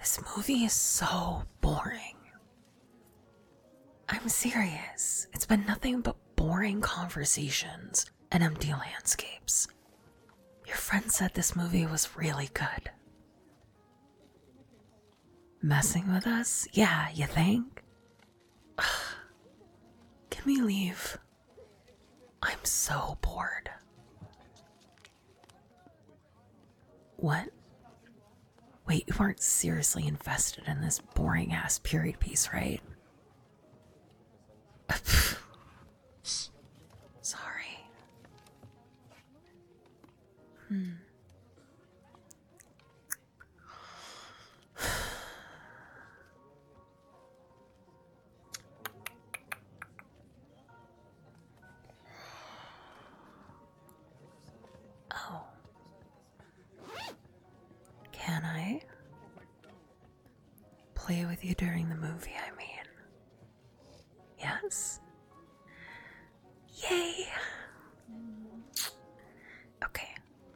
This movie is so boring. I'm serious. It's been nothing but boring conversations and empty landscapes. Your friend said this movie was really good. Messing with us? Yeah, you think? Can we leave? I'm so bored. What? Wait, you weren't seriously invested in this boring ass period piece, right? Sorry. Oh. Can I? Play with you during the movie, I mean. Yes? Yay! Okay.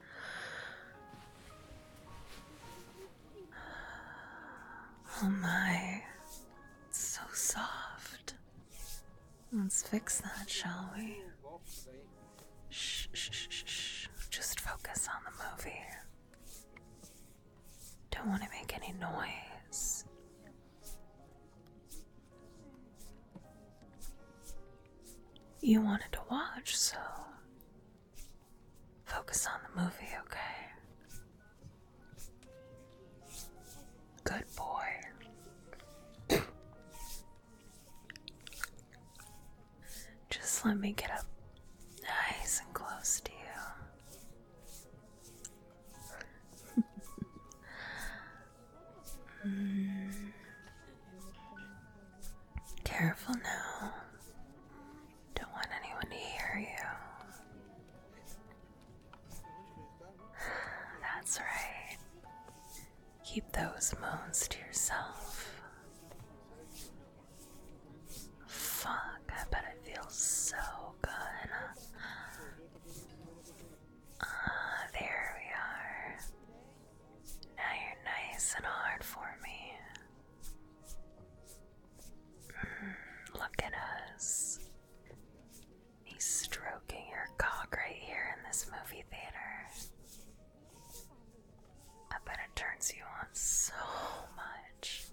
Oh my. It's so soft. Let's fix that, shall we? Shh, shh, shh, shh, shh. Just focus on the movie. Don't want to make any noise. You wanted to watch, so focus on the movie, okay? Good boy. Just let me get up nice and close to you. Careful now. Don't want anyone to hear you. That's right. Keep those moans to yourself. Fuck, I bet it feels so good. There we are. Now you're nice and hard for me. Look at us. He's stroking your cock right here in this movie theater. I bet it turns you on so much.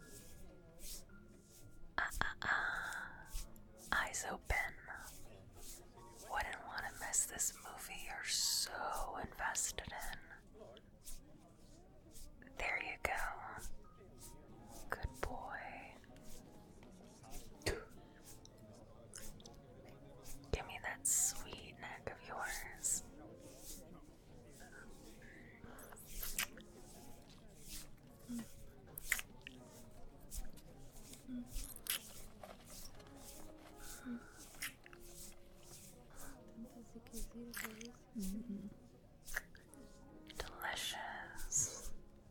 Eyes open. Wouldn't want to miss this movie you're so invested in. There you go. Good boy. Give me that sweet neck of yours. Delicious.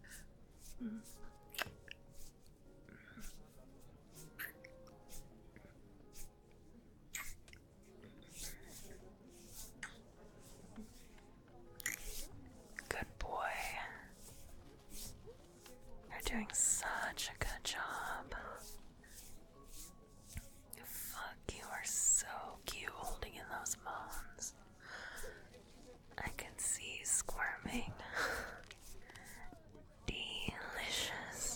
Good boy. You're doing such a good job. Fuck, you are so cute holding in those moans. I can see you squirming. Delicious.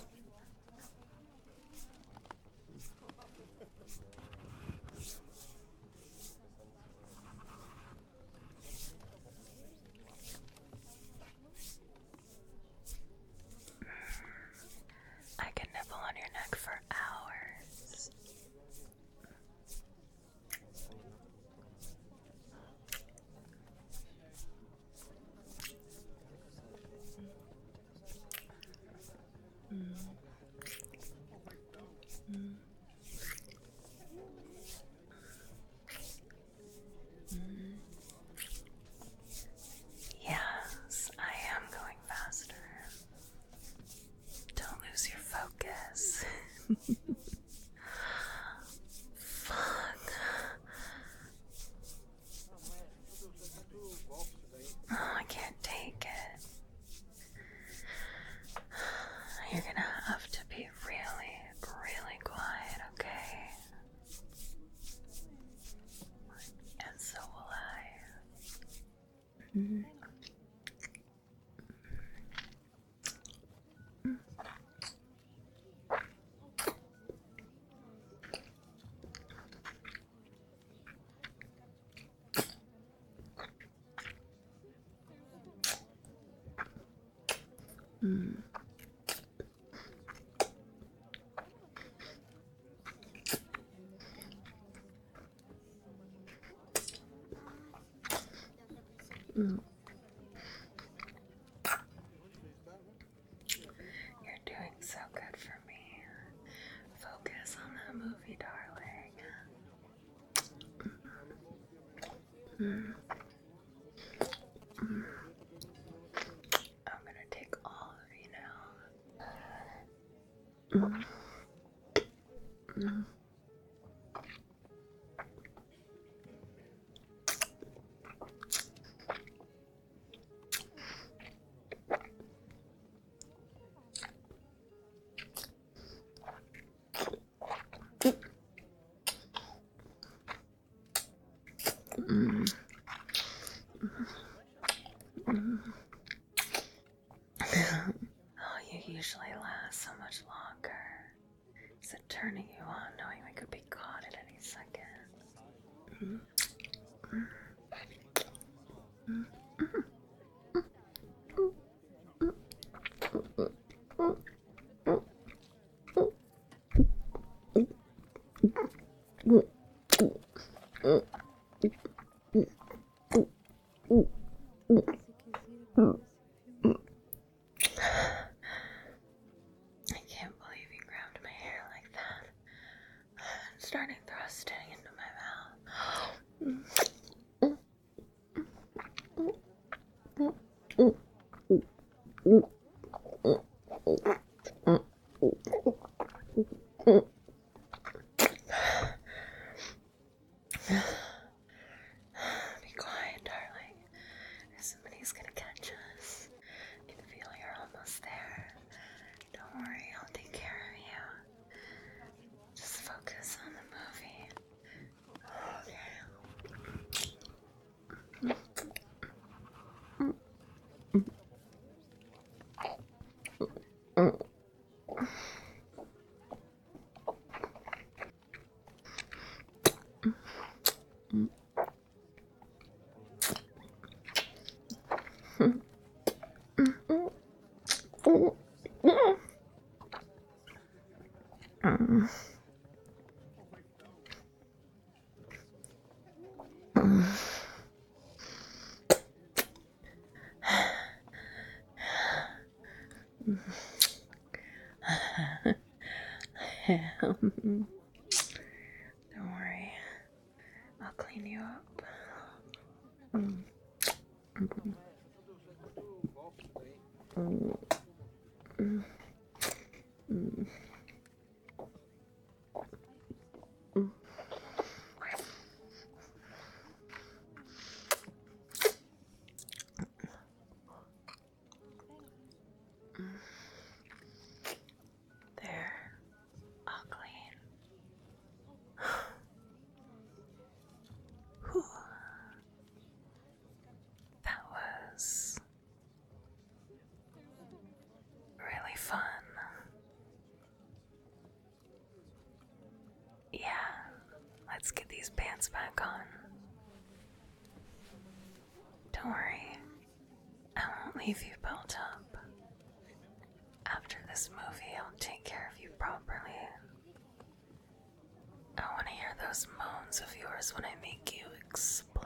I can nibble on your neck for hours. Yes, I am going faster. Don't lose your focus. Fuck. Oh, I can't take it. You're gonna have Mm. Mm. You're doing so good for me. Focus on that movie, darling. Mm. Mm. I'm gonna take all of you now. Mm. Mm. Mm. Mm. Oh, you usually last so much longer. Is it turning you on knowing we could be caught at any second? Mm. Mm. I can't believe you grabbed my hair like that. I'm starting thrusting into my mouth. Be quiet, darling. Somebody's gonna catch us. I can feel you're almost there. Don't worry, I'll take care of you. Just focus on the movie. Don't worry, I'll clean you up. Mm. Mm. Mm. Mm. Mm. Mm. There, all clean. Whew. That was really fun. Yeah, let's get these pants back on. Don't worry, I won't leave you built up. After this movie, I'll take care of you properly. I want to hear those moans of yours when I make you explode.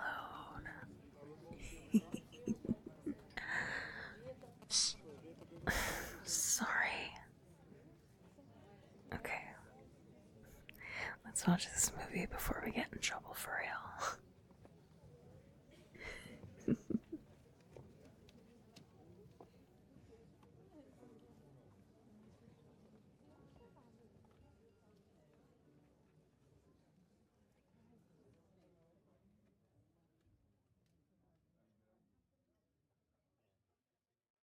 Sorry. Okay. Let's watch this movie before we get in trouble for real.